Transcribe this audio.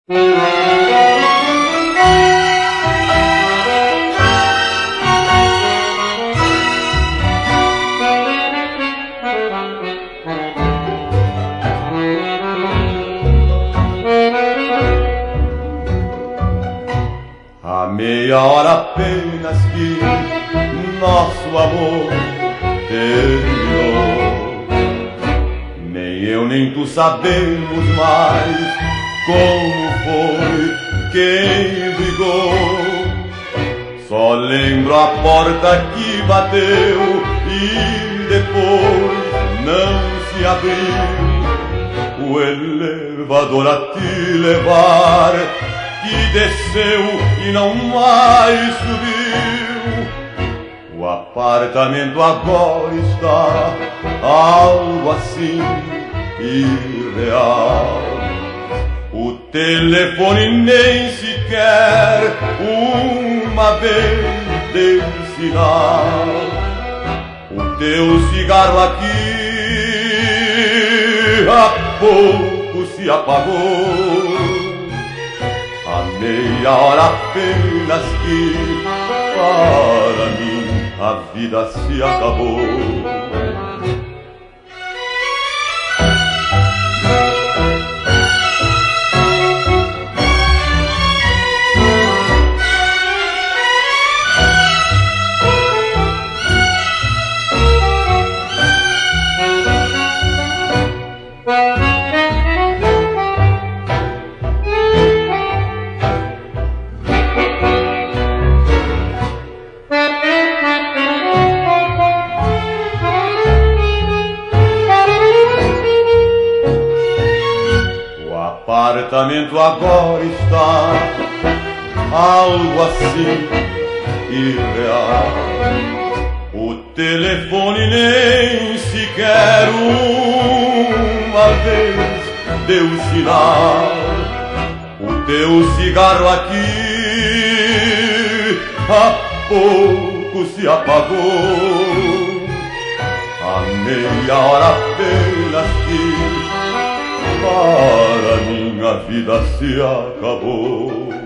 Há meia hora apenas que nosso amor terminou. Nem eu nem tu sabemos mais como foi quem brigou. Só lembro a porta que bateu e depois não se abriu. O elevador a te levar, que desceu e não mais subiu. O apartamento agora está algo assim irreal. O telefone nem sequer uma vez deu sinal. O teu cigarro aqui há pouco se apagou. Há meia hora apenas que para mim a vida se acabou. O apartamento agora está algo assim irreal. O telefone nem sequer uma vez deu sinal. O teu cigarro aqui há pouco se apagou. Há meia hora apenas que para mim a vida se acabou.